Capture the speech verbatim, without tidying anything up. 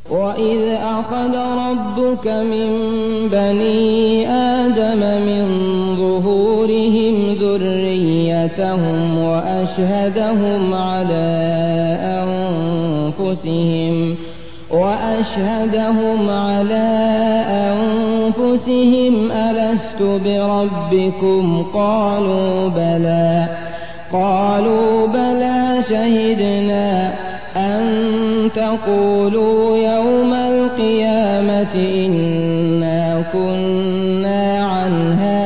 وَإِذْ أَخَذَ رَبُّكَ مِن بَنِي آدَمَ مِن ظُهُورِهِمْ ذُرِّيَّتَهُمْ وَأَشْهَدَهُمْ عَلَىٰ أَنفُسِهِمْ وَأَشْهَدَهُمْ عَلَىٰ أَنفُسِهِمْ أَلَسْتُ بِرَبِّكُمْ ۖ قَالُوا بَلَىٰ قَالُوا بَلَىٰ شَهِدْنَا أَن تَقُولُوا يَوْمَ الْقِيَامَةِ إِنَّا كُنَّا عَنْ هَٰذَا